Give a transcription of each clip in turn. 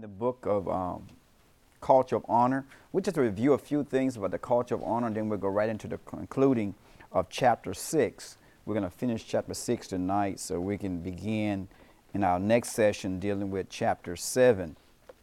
the book of Culture of Honor. We just review a few things about the culture of honor, and then we'll go right into the concluding of chapter 6. We're going to finish chapter 6 tonight so we can begin in our next session dealing with chapter 7.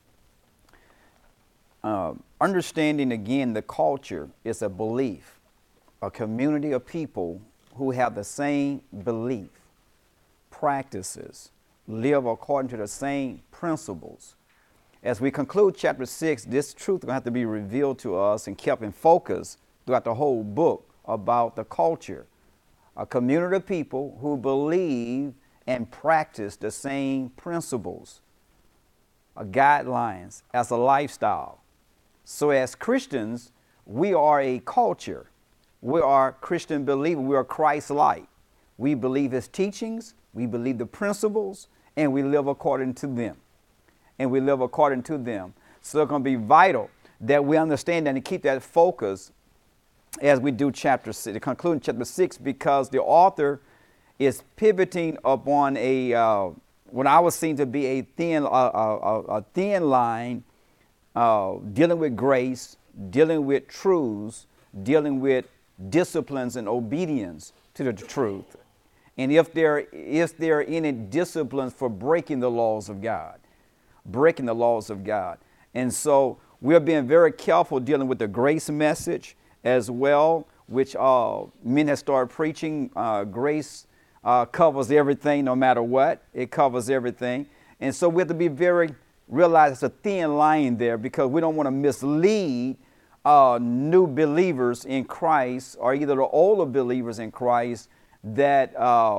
Understanding again the culture is a belief, a community of people who have the same belief, practices, live according to the same principles. As we conclude chapter 6, this truth is going to have to be revealed to us and kept in focus throughout the whole book about the culture. A community of people who believe and practice the same principles, guidelines as a lifestyle. So as Christians, we are a culture. We are Christian believers. We are Christ-like. We believe his teachings. We believe the principles, and we live according to them. So it's going to be vital that we understand that and keep that focus as we do chapter 6, the concluding chapter 6, because the author is pivoting upon what I would seem to be a thin line, dealing with grace, dealing with truths, dealing with disciplines and obedience to the truth. And if there are any disciplines for breaking the laws of God. And so we're being very careful dealing with the grace message as well, which men have started preaching. Grace covers everything no matter what. It covers everything. And so we have to be realize it's a thin line there, because we don't want to mislead new believers in Christ, or either the older believers in Christ, that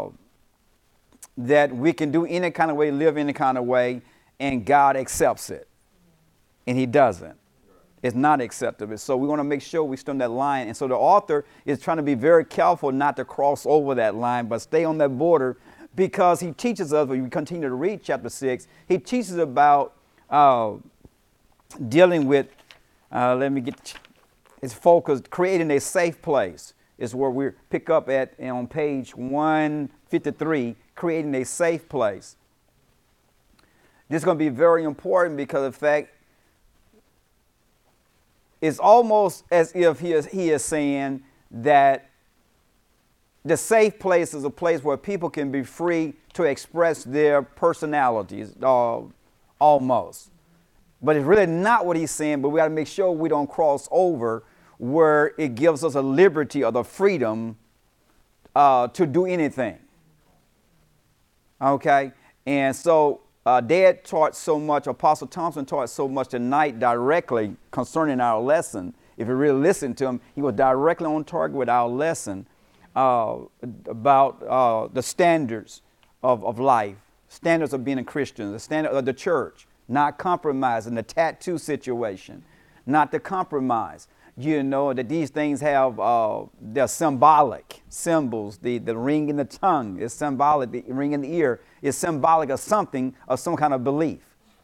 we can do any kind of way, live any kind of way, and God accepts it. And he doesn't. It's not acceptable. So we want to make sure we stay on that line. And so the author is trying to be very careful not to cross over that line, but stay on that border, because he teaches us, when we continue to read chapter 6, he teaches about dealing with, it's focused, creating a safe place is where we pick up at on page 153, creating a safe place. This is going to be very important because, in fact, it's almost as if he is saying that the safe place is a place where people can be free to express their personalities, almost. But it's really not what he's saying, but we got to make sure we don't cross over where it gives us a liberty or the freedom to do anything. Okay? And so Dad taught so much, Apostle Thompson taught so much tonight directly concerning our lesson. If you really listen to him, he was directly on target with our lesson about the standards of life, standards of being a Christian, the standard of the church, not compromising, the tattoo situation, not to compromise. You know that these things have, they're symbolic symbols. The ring in the tongue is symbolic. The ring in the ear is symbolic of something, of some kind of belief,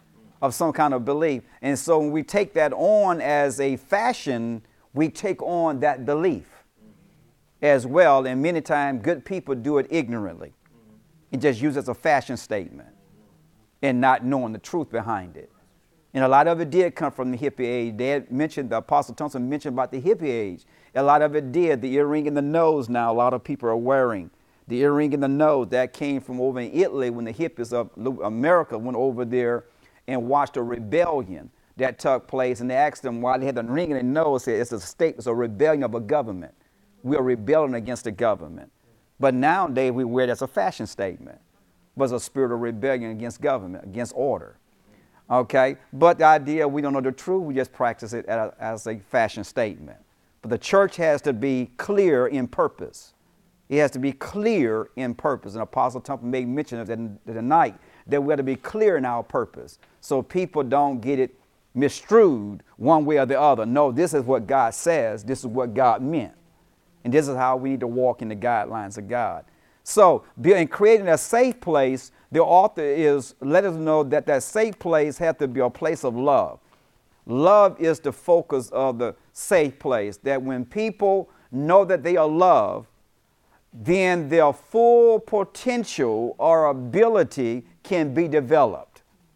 And so when we take that on as a fashion, we take on that belief as well. And many times good people do it ignorantly and just use it as a fashion statement and not knowing the truth behind it. And a lot of it did come from the hippie age. The Apostle Thompson mentioned about the hippie age. A lot of it did. The earring in the nose now, a lot of people are wearing. The earring in the nose, that came from over in Italy when the hippies of America went over there and watched a rebellion that took place. And they asked them why they had the ring in their nose. It's a rebellion of a government. We are rebelling against the government. But nowadays we wear it as a fashion statement. But it's a spirit of rebellion against government, against order. Okay, but the idea, we don't know the truth, we just practice it as a fashion statement. But the church has to be clear in purpose. It has to be clear in purpose. And Apostle Thompson made mention of that tonight, that we have to be clear in our purpose so people don't get it misstrued one way or the other. No, this is what God says, this is what God meant. And this is how we need to walk in the guidelines of God. So, in creating a safe place, the author is letting us know that that safe place has to be a place of love. Love is the focus of the safe place, that when people know that they are loved, then their full potential or ability can be developed.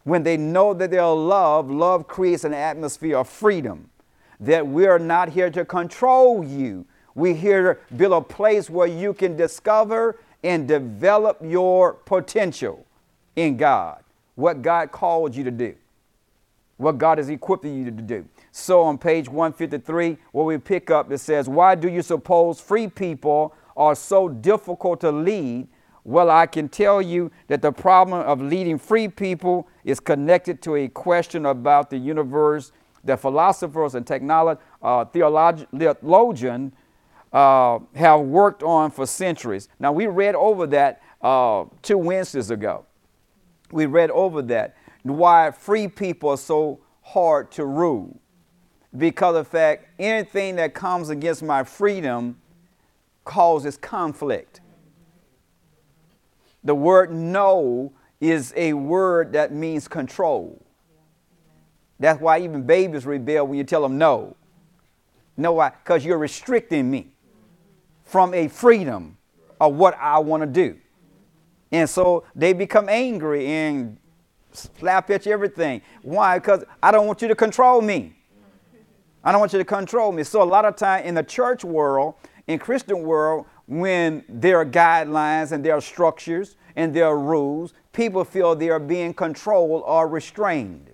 When they know that they're loved, love creates an atmosphere of freedom. That we're not here to control you. We're here to build a place where you can discover and develop your potential in God. What God called you to do. What God has equipped you to do. So on page 153, where we pick up, it says, why do you suppose free people are so difficult to lead? Well, I can tell you that the problem of leading free people is connected to a question about the universe that philosophers and theologians have worked on for centuries. Now, we read over that 2 Wednesdays ago. We read over that, why free people are so hard to rule. Because of the fact, anything that comes against my freedom causes conflict. The word no is a word that means control. That's why even babies rebel when you tell them no. No, why? Because you're restricting me from a freedom of what I want to do. And so they become angry and slap at you everything. Why? Because I don't want you to control me. I don't want you to control me. So a lot of time in the church world, in Christian world, when there are guidelines and there are structures and there are rules, people feel they are being controlled or restrained.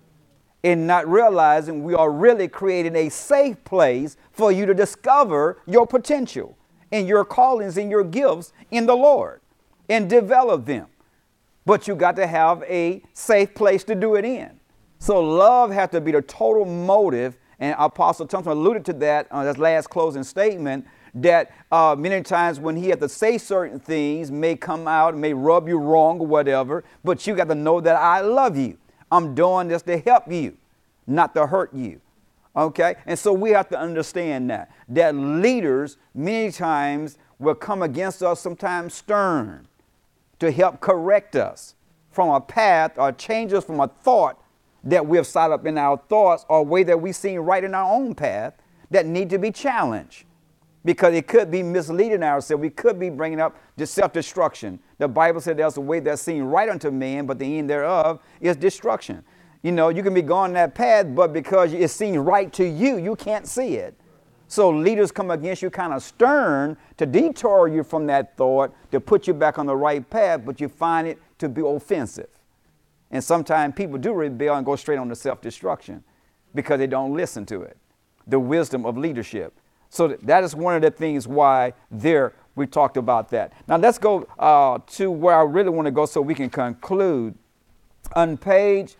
And not realizing we are really creating a safe place for you to discover your potential and your callings and your gifts in the Lord and develop them. But you got to have a safe place to do it in. So love has to be the total motive. And Apostle Thompson alluded to that on his last closing statement, that many times when he has to say certain things may come out, may rub you wrong or whatever, but you got to know that I love you. I'm doing this to help you, not to hurt you. Okay? And so we have to understand that leaders many times will come against us, sometimes stern, to help correct us from a path or change us from a thought that we have set up in our thoughts or a way that we see right in our own path that need to be challenged. Because it could be misleading ourselves. We could be bringing up the self-destruction. The Bible said there's a way that's seen right unto man, but the end thereof is destruction. You know, you can be going that path, but because it seems right to you, you can't see it. So leaders come against you kind of stern to detour you from that thought, to put you back on the right path, but you find it to be offensive. And sometimes people do rebel and go straight on to self-destruction because they don't listen to it. The wisdom of leadership. So that is one of the things why we talked about that. Now let's go to where I really want to go so we can conclude. On page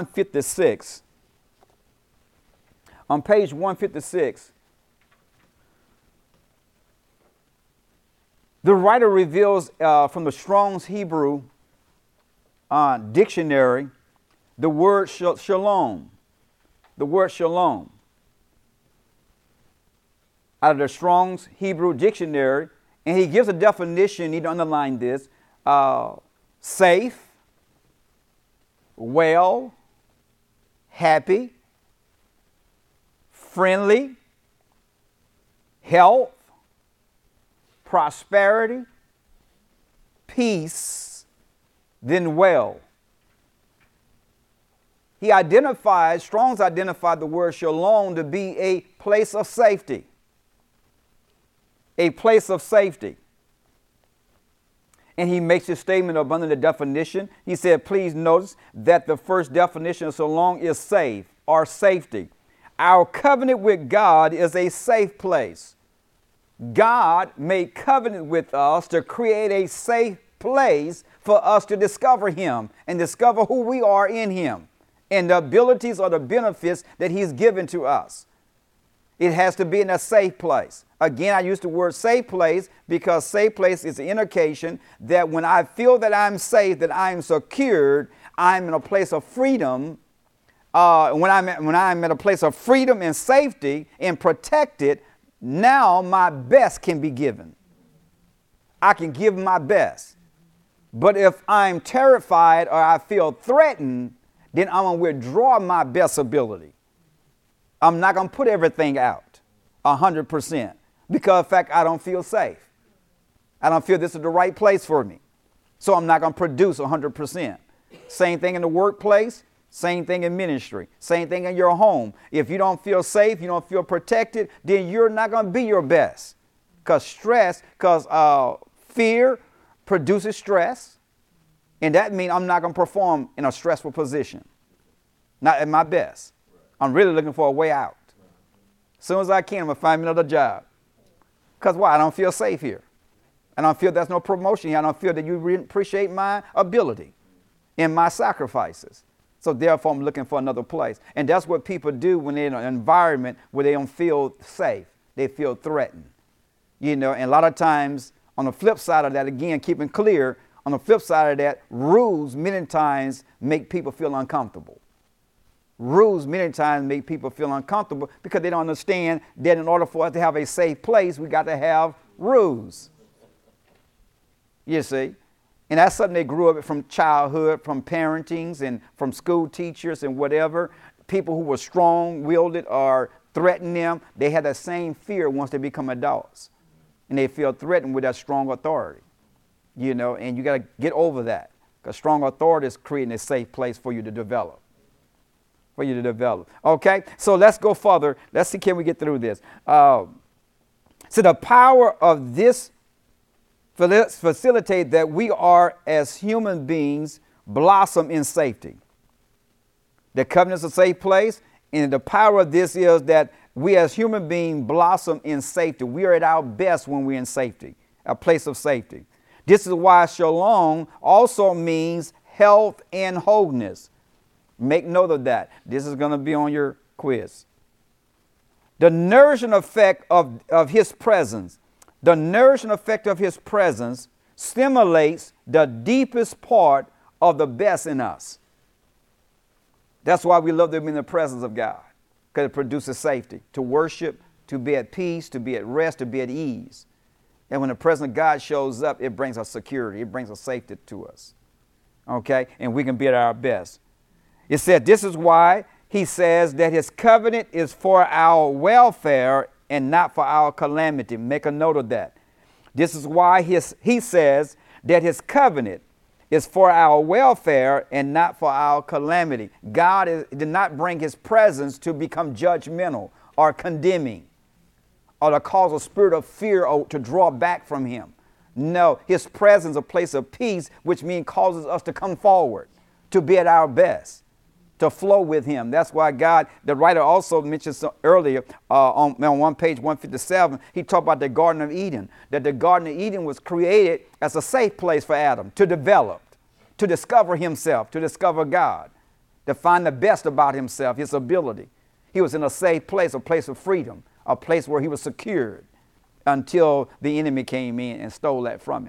156. On page 156, the writer reveals from the Strong's Hebrew dictionary the word shalom. The word shalom. Out of the Strong's Hebrew dictionary, and he gives a definition, you need to underline this, safe, well, happy, friendly, health, prosperity, peace, then well. Strong's identified the word shalom to be a place of safety. A place of safety. And he makes a statement up under the definition. He said, please notice that the first definition of shalom is safe or safety. Our covenant with God is a safe place. God made covenant with us to create a safe place for us to discover him and discover who we are in him and the abilities or the benefits that he's given to us. It has to be in a safe place. Again, I use the word safe place because safe place is an indication that when I feel that I'm safe, that I'm secured, I'm in a place of freedom. When I'm at a place of freedom and safety and protected, now my best can be given. I can give my best. But if I'm terrified or I feel threatened, then I'm going to withdraw my best ability. I'm not going to put everything out 100% because, in fact, I don't feel safe. I don't feel this is the right place for me. So I'm not going to produce 100%. Same thing in the workplace. Same thing in ministry. Same thing in your home. If you don't feel safe, you don't feel protected, then you're not going to be your best. Because fear produces stress. And that means I'm not going to perform in a stressful position. Not at my best. I'm really looking for a way out. As soon as I can, I'm going to find me another job. Because why? I don't feel safe here. I don't feel there's no promotion here. I don't feel that you appreciate my ability and my sacrifices. So therefore, I'm looking for another place. And that's what people do when they're in an environment where they don't feel safe. They feel threatened. And a lot of times, on the flip side of that, again, keeping clear, on the flip side of that, rules many times make people feel uncomfortable. Rules many times make people feel uncomfortable because they don't understand that in order for us to have a safe place, we got to have rules. You see? And that's something they grew up from childhood, from parentings and from school teachers and whatever. People who were strong-willed or threatened them, they had that same fear once they become adults. And they feel threatened with that strong authority. And you got to get over that. Because strong authority is creating a safe place for you to develop. Okay, so let's go further. Let's see, can we get through this? So the power of this facilitate that we are, as human beings, blossom in safety. The covenant is a safe place, and the power of this is that we as human beings blossom in safety. We are at our best when we're in safety, a place of safety. This is why shalom also means health and wholeness. Make note of that. This is going to be on your quiz. The nourishing effect of his presence. The nourishing effect of his presence stimulates the deepest part of the best in us. That's why we love to be in the presence of God, because it produces safety, to worship, to be at peace, to be at rest, to be at ease. And when the presence of God shows up, it brings us security. It brings us safety to us. Okay? And we can be at our best. It said this is why he says that his covenant is for our welfare and not for our calamity. Make a note of that. This is why he says that his covenant is for our welfare and not for our calamity. God did not bring his presence to become judgmental or condemning or to cause a spirit of fear or to draw back from him. No, his presence is a place of peace, which means causes us to come forward, to be at our best, to flow with him. That's why God, the writer also mentioned earlier on one page 157, he talked about the Garden of Eden, that the Garden of Eden was created as a safe place for Adam to develop, to discover himself, to discover God, to find the best about himself, his ability. He was in a safe place, a place of freedom, a place where he was secured until the enemy came in and stole that from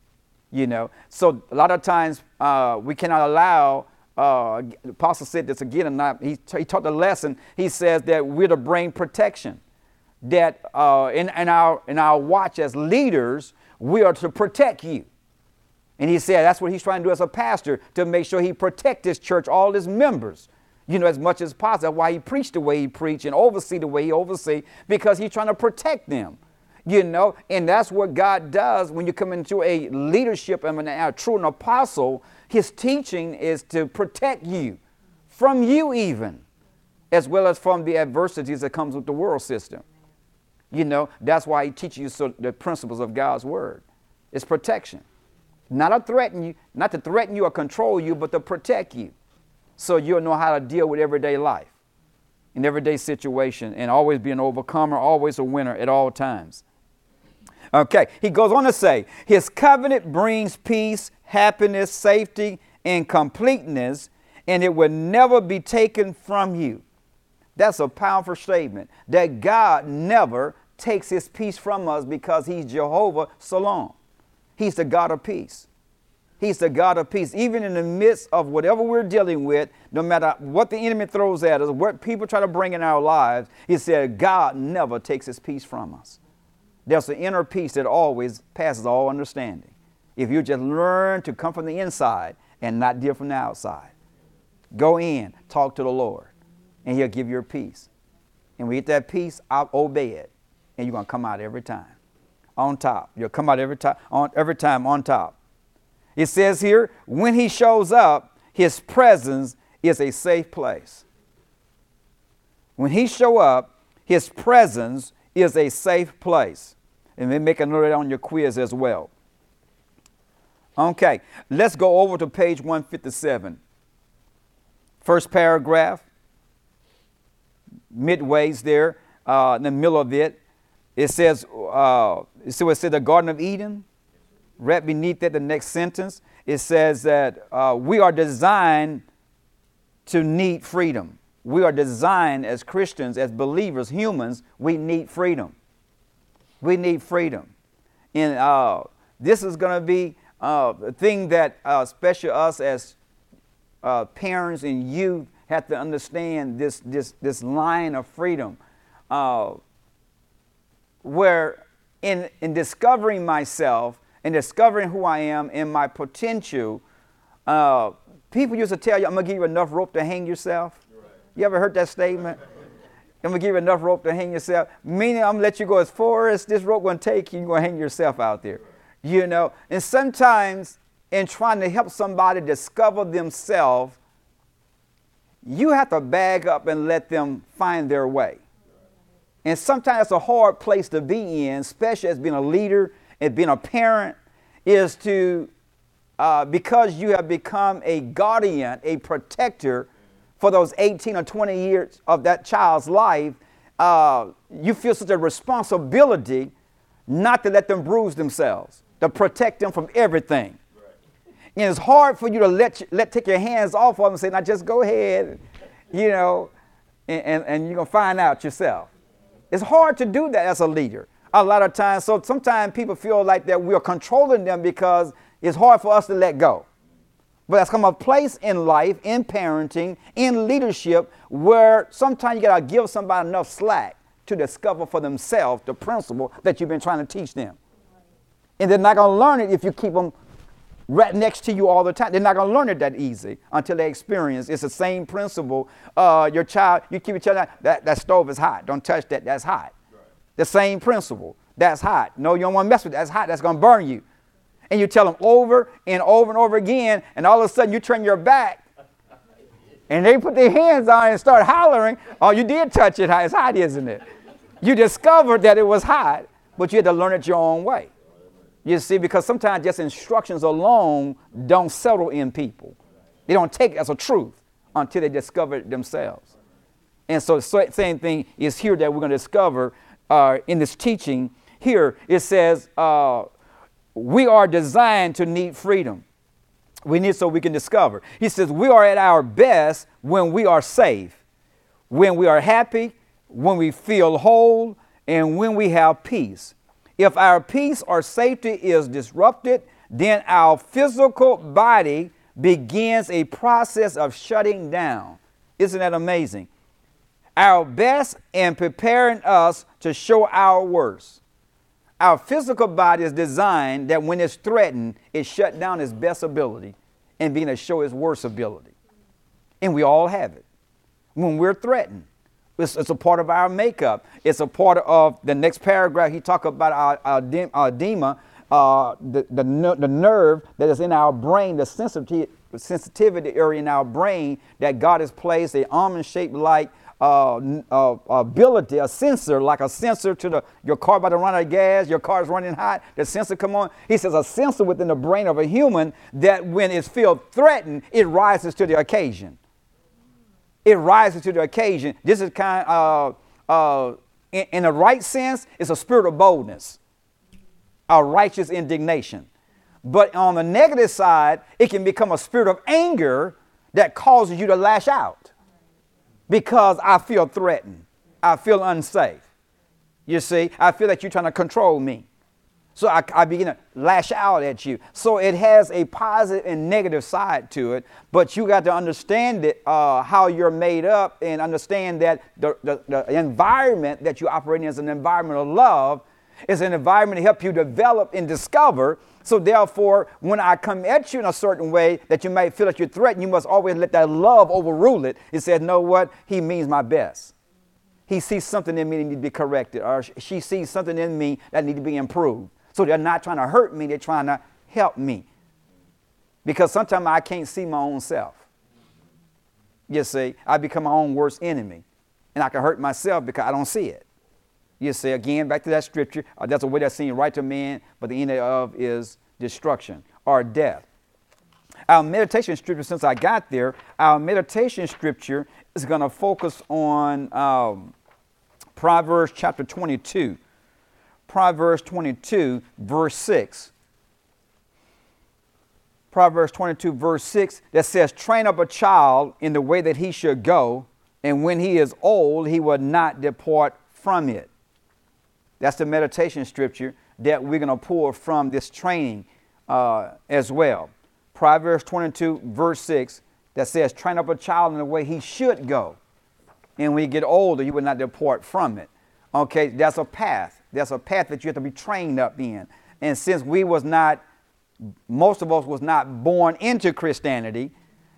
him. So a lot of times we cannot allow the apostle said this again, and he taught the lesson. He says that we're to bring protection. That in our watch as leaders, we are to protect you. And he said that's what he's trying to do as a pastor, to make sure he protect his church, all his members, as much as possible. Why he preached the way he preached and oversee the way he oversee, because he's trying to protect them. And that's what God does when you come into a leadership and a true apostle. His teaching is to protect you from you even, as well as from the adversities that comes with the world system. That's why he teaches you the principles of God's word. It's protection. Not to threaten you or control you, but to protect you. So you'll know how to deal with everyday life, in everyday situation, and always be an overcomer, always a winner at all times. Okay, he goes on to say, his covenant brings peace, happiness, safety, and completeness, and it will never be taken from you. That's a powerful statement, that God never takes his peace from us, because he's Jehovah Shalom. He's the God of peace. He's the God of peace. Even in the midst of whatever we're dealing with, no matter what the enemy throws at us, what people try to bring in our lives, he said God never takes his peace from us. There's an inner peace that always passes all understanding. If you just learn to come from the inside and not deal from the outside. Go in, talk to the Lord, and he'll give you peace. And when you get that peace, I'll obey it. And you're going to come out every time on top. You'll come out every time on top. It says here, when he shows up, his presence is a safe place. When he show up, his presence is a safe place. And then make a note of that on your quiz as well. Okay, let's go over to page 157. First paragraph, midways there, in the middle of it, it says, the Garden of Eden. Right beneath that, the next sentence, it says that we are designed to need freedom. We are designed as Christians, as believers, humans, we need freedom. We need freedom. And this is going to be a thing that especially us as parents and youth have to understand, this line of freedom. Where in discovering myself and discovering who I am and my potential, people used to tell you, I'm going to give you enough rope to hang yourself. Right. You ever heard that statement? I'm going to give you enough rope to hang yourself. Meaning I'm going to let you go as far as this rope going to take you, you're going to hang yourself out there. Right. You know, and sometimes in trying to help somebody discover themselves, you have to bag up and let them find their way. And sometimes it's a hard place to be in, especially as being a leader and being a parent, is to, because you have become a guardian, a protector for those 18 or 20 years of that child's life, you feel such a responsibility not to let them bruise themselves, to protect them from everything. Right. And it's hard for you to take your hands off of them and say, now just go ahead, you know, and you're going to find out yourself. It's hard to do that as a leader a lot of times. So sometimes people feel like that we're controlling them because it's hard for us to let go. But that's come a place in life, in parenting, in leadership, where sometimes you got to give somebody enough slack to discover for themselves the principle that you've been trying to teach them. And they're not going to learn it if you keep them right next to you all the time. They're not going to learn it that easy until they experience. It's the same principle. Your child, you keep your child, that stove is hot. Don't touch that. That's hot. Right. The same principle. That's hot. No, you don't want to mess with that. That's hot. That's going to burn you. And you tell them over and over and over again, and all of a sudden you turn your back, and they put their hands on it and start hollering. Oh, you did touch it. It's hot, isn't it? You discovered that it was hot, but you had to learn it your own way. You see, because sometimes just instructions alone don't settle in people. They don't take it as a truth until they discover it themselves. And so the same thing is here that we're going to discover in this teaching. Here it says we are designed to need freedom. We need so we can discover. He says we are at our best when we are safe, when we are happy, when we feel whole, and when we have peace. If our peace or safety is disrupted, then our physical body begins a process of shutting down. Isn't that amazing? Our best in preparing us to show our worst. Our physical body is designed that when it's threatened, it shuts down its best ability and begins to show its worst ability. And we all have it. When we're threatened, it's a part of our makeup. It's a part of the next paragraph. He talks about our edema, the nerve that is in our brain, the sensitivity area in our brain that God has placed a almond-shaped like ability, a sensor, like a sensor to your car about to run out of gas, your car is running hot, the sensor come on. He says a sensor within the brain of a human that when it's feel threatened, it rises to the occasion. It rises to the occasion. This is kind of, in the right sense, it's a spirit of boldness, a righteous indignation. But on the negative side, it can become a spirit of anger that causes you to lash out because I feel threatened. I feel unsafe. You see, I feel that you're trying to control me. So I begin to lash out at you. So it has a positive and negative side to it, but you got to understand it, how you're made up, and understand that the environment that you operate in is an environment of love. It's an environment to help you develop and discover. So therefore, when I come at you in a certain way that you might feel that you're threatened, you must always let that love overrule it. It says, know what? He means my best. He sees something in me that needs to be corrected, or she sees something in me that needs to be improved. So they're not trying to hurt me, they're trying to help me. Because sometimes I can't see my own self. You see, I become my own worst enemy. And I can hurt myself because I don't see it. You see, again, back to that scripture, that's a way that seems right to man, but the end thereof is destruction or death. Our meditation scripture, since I got there, our meditation scripture is going to focus on Proverbs chapter 22. Proverbs 22, verse 6. Proverbs 22, verse 6, that says, train up a child in the way that he should go, and when he is old, he will not depart from it. That's the meditation scripture that we're going to pull from this training as well. Proverbs 22, verse 6, that says, train up a child in the way he should go, and when he get older, he will not depart from it. Okay, that's a path. That's a path that you have to be trained up in. And since most of us was not born into Christianity,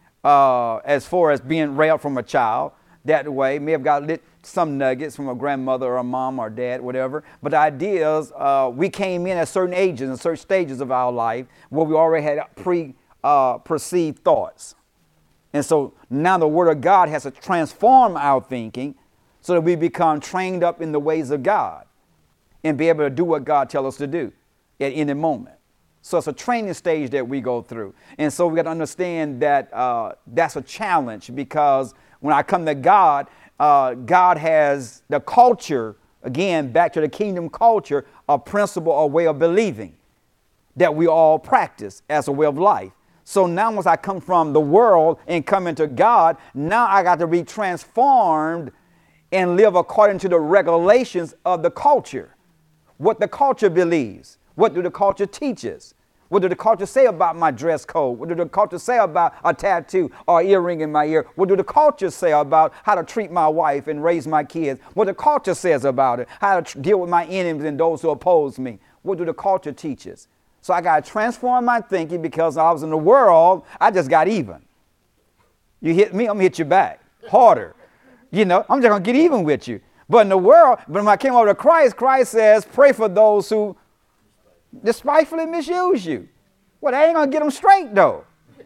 as far as being raised from a child that way, may have got some nuggets from a grandmother or a mom or dad, whatever. But the idea is we came in at certain ages and certain stages of our life where we already had perceived thoughts. And so now the Word of God has to transform our thinking so that we become trained up in the ways of God and be able to do what God tells us to do at any moment. So it's a training stage that we go through. And so we got to understand that that's a challenge, because when I come to God, God has the culture, again, back to the kingdom culture, a principle or way of believing that we all practice as a way of life. So now once I come from the world and come into God, now I got to be transformed and live according to the regulations of the culture. What the culture believes. What do the culture teaches? What do the culture say about my dress code? What do the culture say about a tattoo or earring in my ear? What do the culture say about how to treat my wife and raise my kids? What the culture says about it? How to deal with my enemies and those who oppose me? What do the culture teaches? So I got to transform my thinking, because I was in the world, I just got even. You hit me, I'm going to hit you back harder. You know, I'm just going to get even with you. But in the world, when I came over to Christ, Christ says, pray for those who despitefully misuse you. Well, they ain't going to get them straight, though.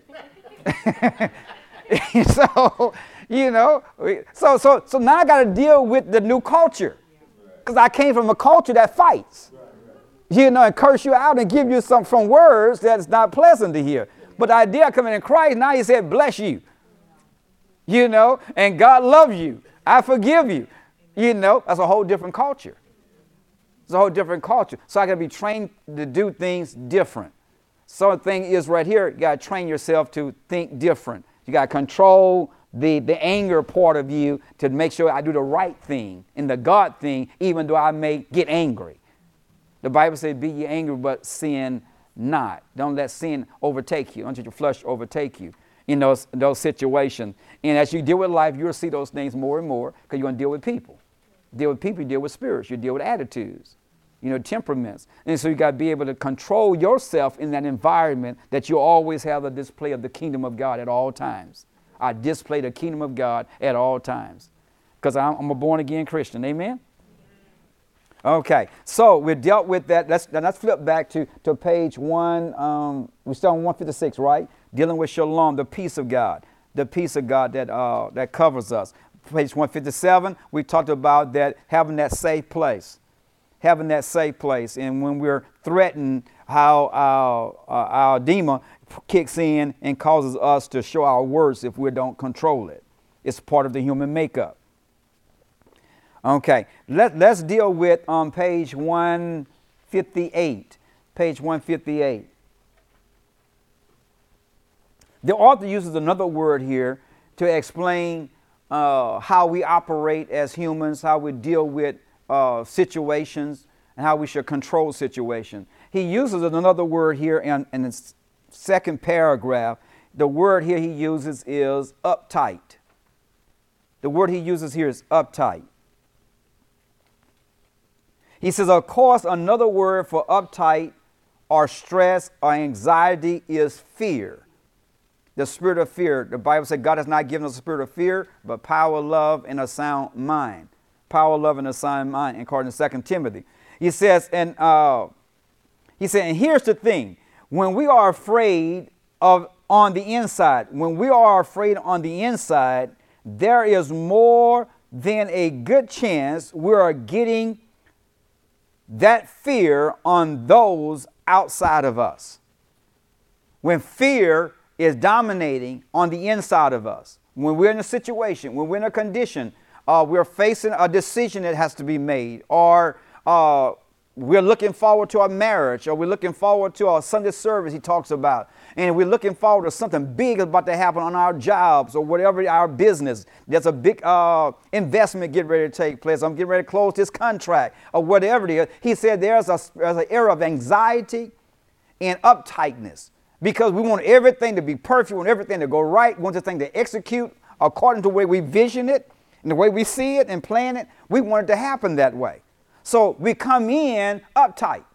So, you know, so now I got to deal with the new culture, because I came from a culture that fights. You know, and curse you out and give you some words that's not pleasant to hear. But the idea of coming in Christ, now he said, bless you. You know, and God loves you. I forgive you. You know, that's a whole different culture. It's a whole different culture. So I got to be trained to do things different. So the thing is right here, you got to train yourself to think different. You got to control the anger part of you to make sure I do the right thing and the God thing, even though I may get angry. The Bible says, be ye angry, but sin not. Don't let sin overtake you. Don't let your flesh overtake you in those situations. And as you deal with life, you'll see those things more and more, because you're going to deal with people. Deal with people, you deal with spirits, you deal with attitudes, you know, temperaments. And so you got to be able to control yourself in that environment, that you always have a display of the kingdom of God at all times. I display the kingdom of God at all times, because I'm a born-again Christian. Amen? Okay, so we dealt with that. Let's flip back to page 1. We start on 156, right? Dealing with shalom, the peace of God. The peace of God that covers us. Page 157, we talked about that, having that safe place. Having that safe place. And when we're threatened, how our demon kicks in and causes us to show our worst if we don't control it. It's part of the human makeup. Okay, let's deal with on page 158. Page 158. The author uses another word here to explain how we operate as humans, how we deal with situations, and how we should control situations. He uses another word here in the second paragraph. The word here he uses is uptight. The word he uses here is uptight. He says, of course, another word for uptight or stress or anxiety is fear. The spirit of fear. The Bible said God has not given us a spirit of fear, but power, love, and a sound mind. Power, love, and a sound mind, according to 2 Timothy. He says, and here's the thing. When we are afraid of on the inside. When we are afraid on the inside, there is more than a good chance we are getting that fear on those outside of us. When fear is dominating on the inside of us, when we're in a situation, when we're in a condition, we're facing a decision that has to be made, or we're looking forward to our marriage, or we're looking forward to our Sunday service he talks about, and we're looking forward to something big about to happen on our jobs or whatever our business. There's a big investment getting ready to take place. I'm getting ready to close this contract or whatever it is. He said there's an era of anxiety and uptightness because we want everything to be perfect, we want everything to go right, we want the thing to execute according to the way we vision it and the way we see it and plan it. We want it to happen that way. So we come in uptight.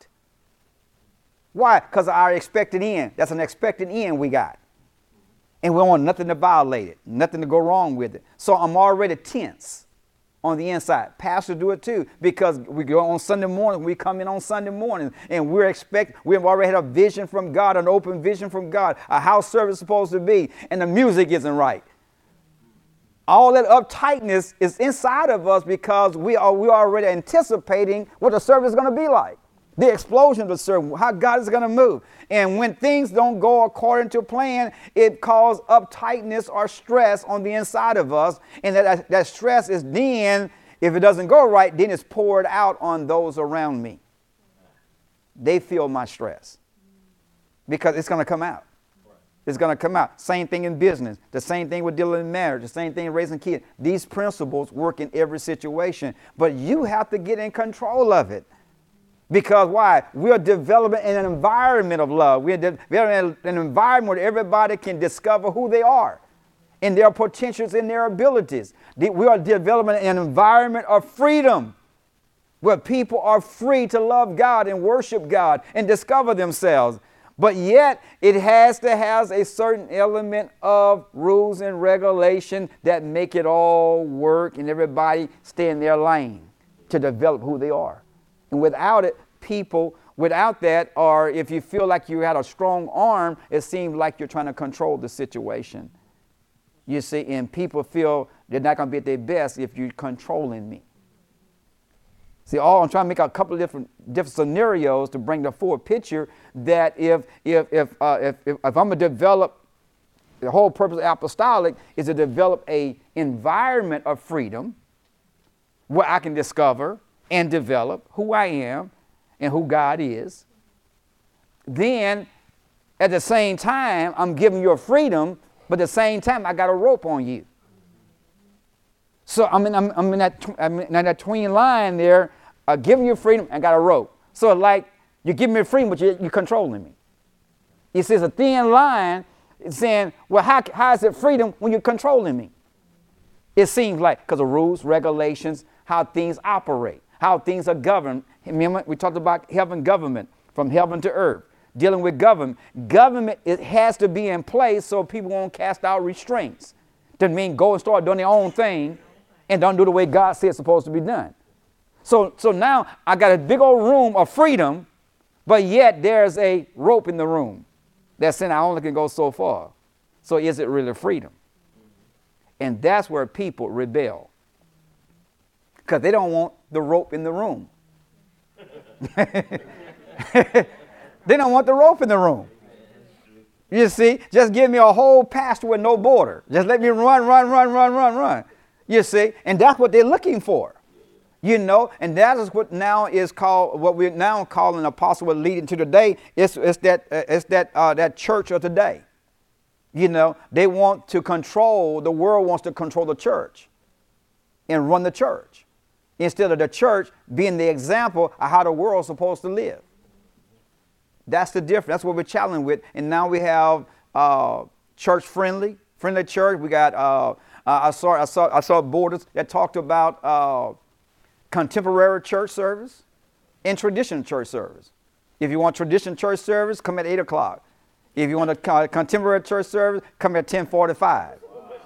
Why? Because of our expected end. That's an expected end we got. And we don't want nothing to violate it, nothing to go wrong with it. So I'm already tense on the inside. Pastors do it too, because we go on Sunday morning, we come in on Sunday morning, and we've already had a vision from God, an open vision from God, a house service is supposed to be, and the music isn't right. All that uptightness is inside of us because we are already anticipating what the service is going to be like. The explosion of the service, how God is going to move. And when things don't go according to plan, it causes uptightness or stress on the inside of us. And that stress is then, if it doesn't go right, then it's poured out on those around me. They feel my stress because it's going to come out. It's going to come out. Same thing in business. The same thing with dealing in marriage. The same thing in raising kids. These principles work in every situation. But you have to get in control of it. Because why? We are developing an environment of love. We are developing an environment where everybody can discover who they are and their potentials and their abilities. We are developing an environment of freedom where people are free to love God and worship God and discover themselves. But yet it has to have a certain element of rules and regulation that make it all work and everybody stay in their lane to develop who they are. And without it, without that, or if you feel like you had a strong arm, it seems like you're trying to control the situation. You see, and people feel they're not going to be at their best if you're controlling me. See, I'm trying to make a couple of different scenarios to bring the forward picture that if I'm going to develop, the whole purpose of apostolic is to develop a environment of freedom where I can discover and develop who I am and who God is. Then, at the same time, I'm giving you a freedom, but at the same time, I got a rope on you. So I'm in that tween line there, giving you freedom and got a rope. So like you're giving me freedom, but you're controlling me. It says a thin line. It's saying, well, how is it freedom when you're controlling me? It seems like because of rules, regulations, how things operate, how things are governed. Remember, we talked about heaven government, from heaven to earth, dealing with government. Government, it has to be in place so people won't cast out restraints. Doesn't mean go and start doing their own thing and don't do the way God said it's supposed to be done. So now I got a big old room of freedom, but yet there's a rope in the room that's saying I only can go so far. So is it really freedom? And that's where people rebel, because they don't want the rope in the room. They don't want the rope in the room. You see, just give me a whole pasture with no border. Just let me run. You see, and that's what they're looking for. You know, and that is what now is called, what we're now calling apostle, what leading to today. It's that church of today. You know, they want to control, the world wants to control the church and run the church, instead of the church being the example of how the world's supposed to live. That's the difference. That's what we're challenging with. And now we have church friendly church. We got I saw borders that talked about contemporary church service and traditional church service. If you want traditional church service, come at 8 o'clock. If you want a contemporary church service, come at 10:45.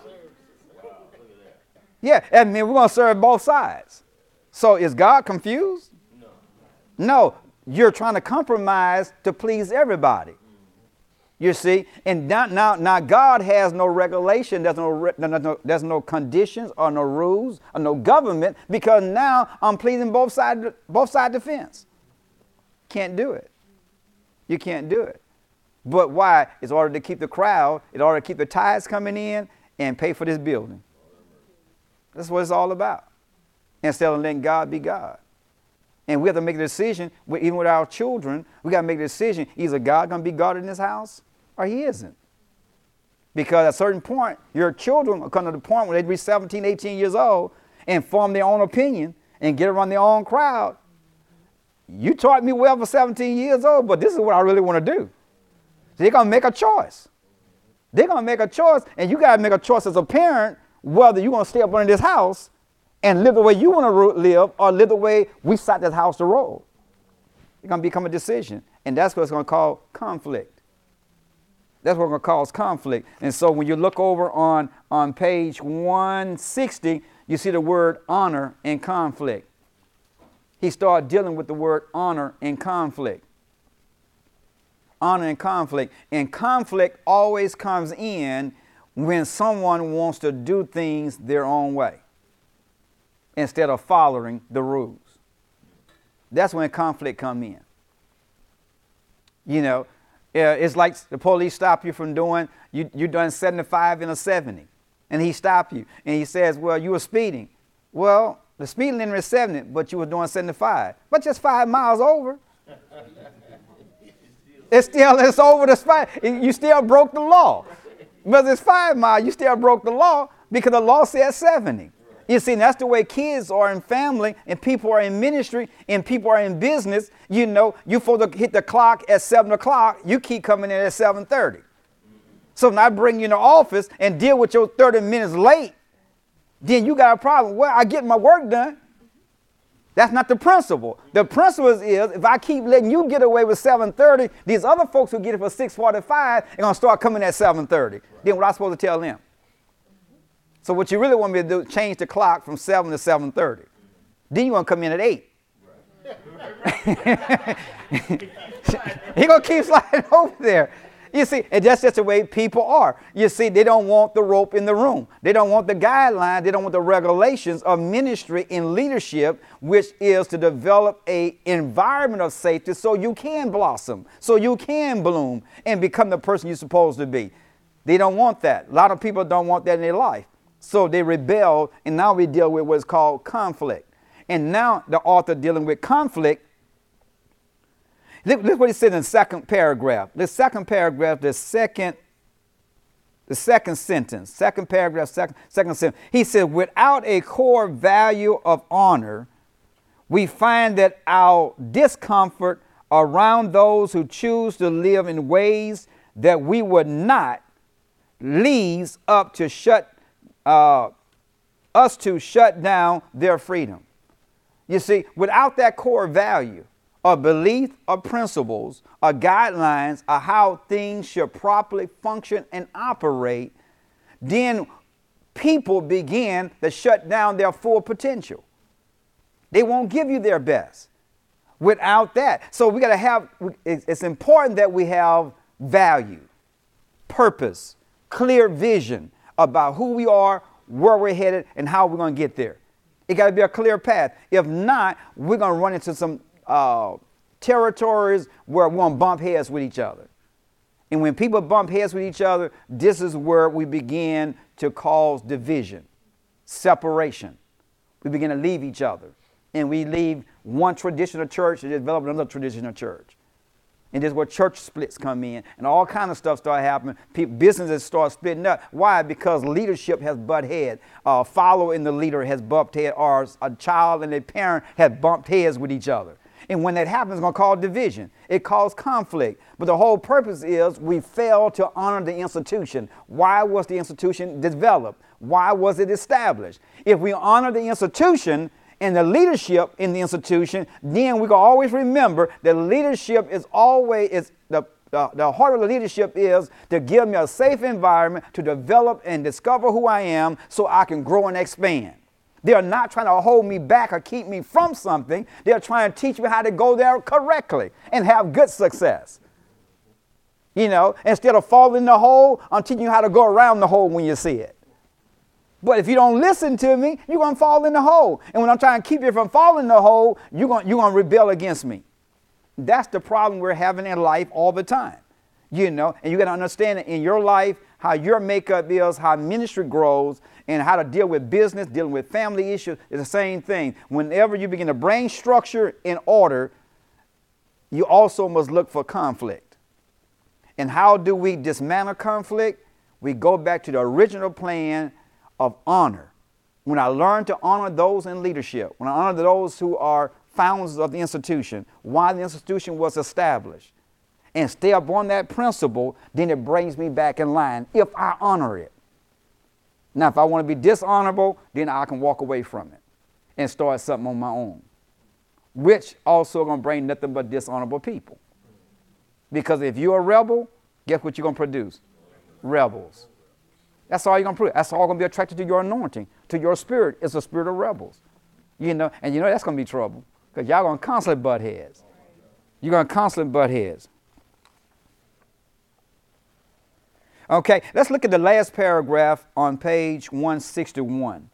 Yeah, I mean, we're going to serve both sides. So is God confused? No. You're trying to compromise to please everybody. You see, and now God has no regulation. There's no conditions or no rules or no government, because now I'm pleasing both sides of the fence. Can't do it. You can't do it. But why? It's in order to keep the crowd, in order to keep the tithes coming in and pay for this building. That's what it's all about. Instead of letting God be God. And we have to make a decision, even with our children, we got to make a decision. Either God going to be God in this house or he isn't. Because at a certain point, your children will come to the point where they reach 17, 18 years old and form their own opinion and get around their own crowd. You taught me well for 17 years old, but this is what I really want to do. So they're going to make a choice. They're going to make a choice, and you got to make a choice as a parent whether you're going to stay up under this house and live the way you want to live or live the way we set this house to roll. It's going to become a decision, and that's what it's going to cause conflict. That's what's going to cause conflict. And so when you look over on page 160, you see the word honor and conflict. He started dealing with the word honor and conflict. Honor and conflict. And conflict always comes in when someone wants to do things their own way instead of following the rules. That's when conflict comes in. You know, it's like the police stop you from doing, you done 75 and a 70. And he stopped you. And he says, well, you were speeding. Well, the speed limit is 70, but you were doing 75. But just 5 miles over. It's over the spot. You still broke the law. But it's 5 miles, you still broke the law because the law says 70. You see, that's the way kids are in family, and people are in ministry, and people are in business. You know, you're supposed to hit the clock at 7 o'clock. You keep coming in at 7:30. So when I bring you in the office and deal with your 30 minutes late, then you got a problem. Well, I get my work done. That's not the principle. The principle is if I keep letting you get away with 7:30, these other folks who get it for 6:45 are going to start coming at 7:30. Then what am I supposed to tell them? So what you really want me to do, change the clock from 7 to 7:30. Then you want to come in at 8. He's going to keep sliding over there. You see, and that's just the way people are. You see, they don't want the rope in the room. They don't want the guidelines. They don't want the regulations of ministry and leadership, which is to develop an environment of safety so you can blossom, so you can bloom and become the person you're supposed to be. They don't want that. A lot of people don't want that in their life. So they rebel, and now we deal with what's called conflict. And now the author dealing with conflict. Look what he said in the second paragraph. The second paragraph, the second sentence, second paragraph, second sentence. He said, without a core value of honor, we find that our discomfort around those who choose to live in ways that we would not leads up to shut down their freedom. You see, without that core value, or belief or principles or guidelines of how things should properly function and operate, then people begin to shut down their full potential. They won't give you their best without that. So we got to have, it's important that we have value, purpose, clear vision about who we are, where we're headed, and how we're going to get there. It got to be a clear path. If not, we're going to run into some territories where we're going to bump heads with each other. And when people bump heads with each other, this is where we begin to cause division, separation. We begin to leave each other. And we leave one traditional church and develop another traditional church. And this is where church splits come in, and all kind of stuff start happening. Businesses start splitting up. Why? Because leadership has butt head. A follower and the leader has bumped head, or a child and a parent have bumped heads with each other. And when that happens, it's going to cause division. It causes conflict. But the whole purpose is we fail to honor the institution. Why was the institution developed? Why was it established? If we honor the institution and the leadership in the institution, then we can always remember that leadership is always, the heart of the leadership is to give me a safe environment to develop and discover who I am so I can grow and expand. They are not trying to hold me back or keep me from something. They are trying to teach me how to go there correctly and have good success. You know, instead of falling in the hole, I'm teaching you how to go around the hole when you see it. But if you don't listen to me, you're going to fall in the hole. And when I'm trying to keep you from falling in the hole, you're going to rebel against me. That's the problem we're having in life all the time. You know, and you got to understand that in your life, how your makeup is, how ministry grows, and how to deal with business, dealing with family issues is the same thing. Whenever you begin to bring structure in order, you also must look for conflict. And how do we dismantle conflict? We go back to the original plan of honor. When I learn to honor those in leadership, when I honor those who are founders of the institution, why the institution was established, and stay upon that principle, then it brings me back in line if I honor it. Now, if I want to be dishonorable, then I can walk away from it and start something on my own, which also going to bring nothing but dishonorable people. Because if you're a rebel, guess what you're going to produce? Rebels. That's all you're going to produce. That's all going to be attracted to your anointing, to your spirit. It's a spirit of rebels. You know, and you know that's going to be trouble because y'all going to constantly butt heads. You're going to constantly butt heads. Okay, let's look at the last paragraph on page 161.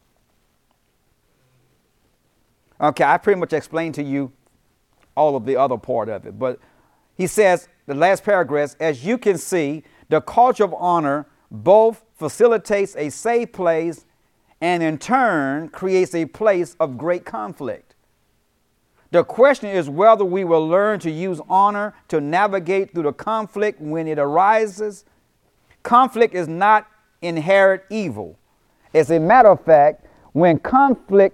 Okay, I pretty much explained to you all of the other part of it, but he says, the last paragraph, as you can see, the culture of honor both facilitates a safe place and in turn creates a place of great conflict. The question is whether we will learn to use honor to navigate through the conflict when it arises. Conflict is not inherent evil. As a matter of fact, when conflict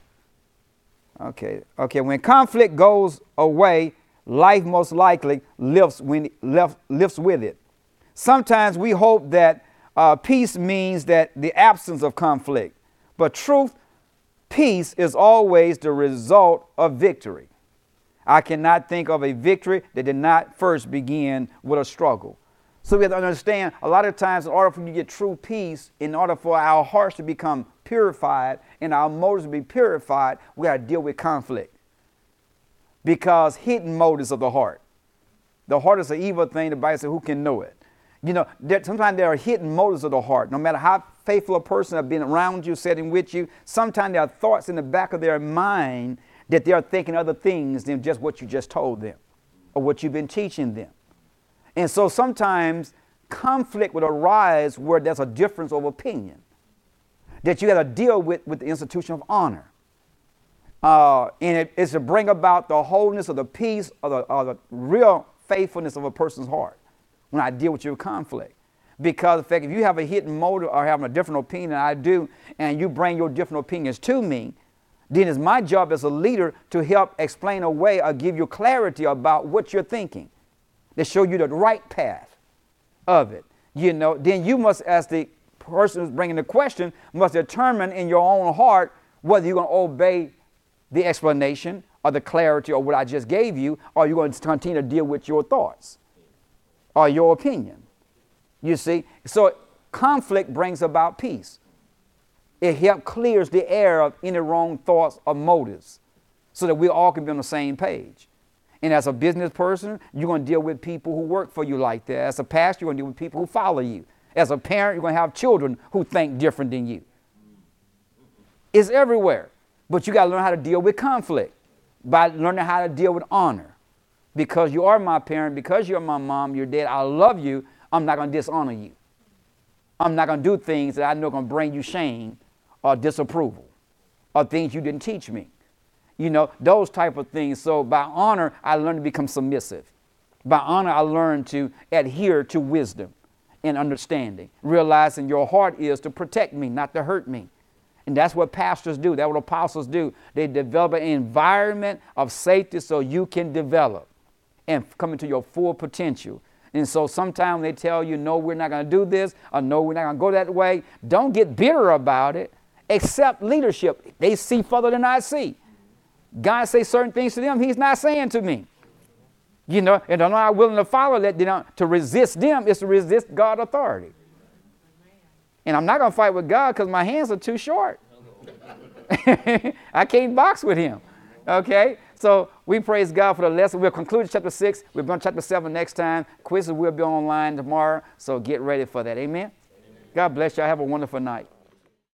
goes away, life most likely lifts with it. Sometimes we hope that peace means that the absence of conflict, but peace is always the result of victory. I cannot think of a victory that did not first begin with a struggle. So we have to understand a lot of times in order for you to get true peace, in order for our hearts to become purified and our motives to be purified, we got to deal with conflict. Because hidden motives of the heart. The heart is an evil thing. The Bible says, who can know it? You know, sometimes there are hidden motives of the heart. No matter how faithful a person has been around you, sitting with you, sometimes there are thoughts in the back of their mind that they are thinking other things than just what you just told them or what you've been teaching them. And so sometimes conflict would arise where there's a difference of opinion that you got to deal with the institution of honor. And it's to bring about the wholeness of the peace or the real faithfulness of a person's heart when I deal with your conflict. Because in fact, if you have a hidden motive or having a different opinion than I do, and you bring your different opinions to me, then it's my job as a leader to help explain away or give you clarity about what you're thinking, to show you the right path of it. You know, then you must, as the person who's bringing the question, must determine in your own heart whether you're going to obey the explanation or the clarity or what I just gave you, or you're going to continue to deal with your thoughts or your opinion. You see? So conflict brings about peace. It helps clears the air of any wrong thoughts or motives so that we all can be on the same page. And as a business person, you're going to deal with people who work for you like that. As a pastor, you're going to deal with people who follow you. As a parent, you're going to have children who think different than you. It's everywhere. But you got to learn how to deal with conflict by learning how to deal with honor. Because you are my parent, because you're my mom, your dad, I love you, I'm not going to dishonor you. I'm not going to do things that I know are going to bring you shame or disapproval or things you didn't teach me. You know, those type of things. So by honor, I learned to become submissive. By honor, I learned to adhere to wisdom and understanding, realizing your heart is to protect me, not to hurt me. And that's what pastors do. That's what apostles do. They develop an environment of safety so you can develop and come into your full potential. And so sometimes they tell you, no, we're not going to do this, or no, we're not going to go that way. Don't get bitter about it. Accept leadership. They see further than I see. God say certain things to them He's not saying to me. You know, and I'm not willing to follow that. You know, to resist them is to resist God's authority. And I'm not going to fight with God because my hands are too short. I can't box with Him. Okay? So we praise God for the lesson. We'll conclude chapter 6. We'll be on chapter 7 next time. Quizzes will be online tomorrow. So get ready for that. Amen. God bless you. Have a wonderful night.